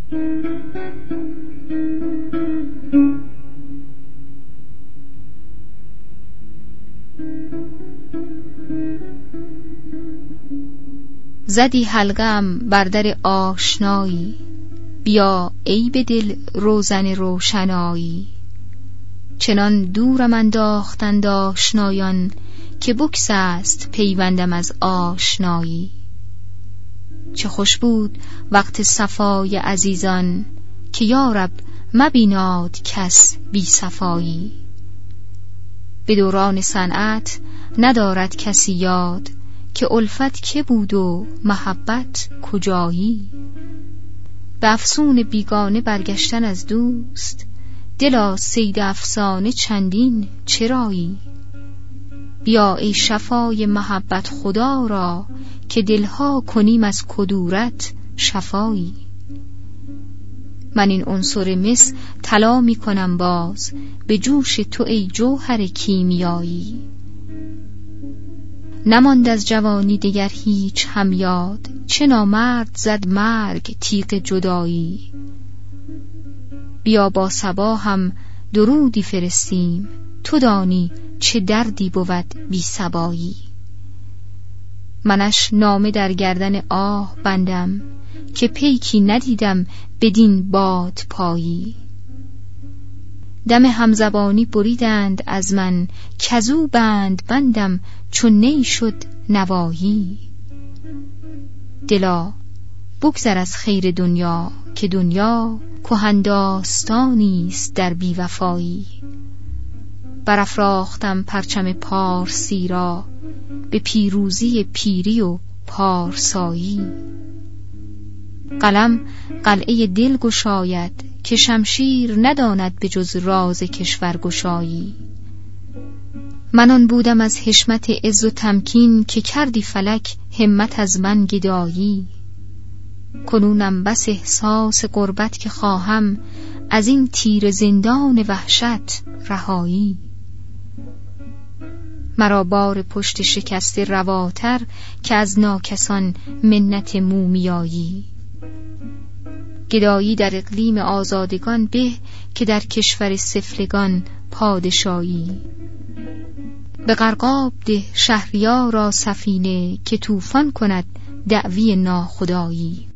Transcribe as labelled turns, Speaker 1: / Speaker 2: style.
Speaker 1: زدی حلقه‌ام بر در آشنایی، بیا ای به دل روزن روشنایی. چنان دورم انداختند آشنایان، که بکس است پیوندم از آشنایی. چه خوش بود وقت صفای عزیزان، که یارب مبیناد کس بی صفایی. به دوران صنعت ندارد کسی یاد، که الفت که بود و محبت کجایی. به افسون بیگانه برگشتن از دوست، دلا صید افسانه چندین چرایی. بیا ای شفای محبت خدا را، که دلها کنیم از کدورت شفایی. من این عنصر مس طلا می کنم باز، به جوش تو ای جوهر کیمیایی. نماند از جوانی دگر هیچ هم یاد، چه نامرد زد مرگ تیغ جدایی. بیا با صبا هم درودی فرستیم، تو دانی چه دردی بود بی صبایی. منش نامه در گردن آه بندم، که پیکی ندیدم بدین باد پایی. دم همزبانی بریدند از من، کزو بند بندم چون نی شد نوایی. دلا بگذر از خیر دنیا، که دنیا کهن داستانی است در بی‌وفایی. برافراختم پرچم پارسی را، به پیروزی پیری و پارسایی. قلم قلعه دل گشاید، که شمشیر نداند به جز راز کشور گشایی. من آن بودم از حشمت عز و تمکین، که کردی فلک همت از من گدایی. کنونم بس احساس غربت که خواهم، از این تیر زندان وحشت رهایی. مرا بار پشت شکسته رواتر، که از ناکسان منت مومیایی. گدایی در اقلیم آزادگان به، که در کشور سفلگان پادشایی. به غرقاب ده شهریارا سفینه، که طوفان کند دعوی ناخدایی.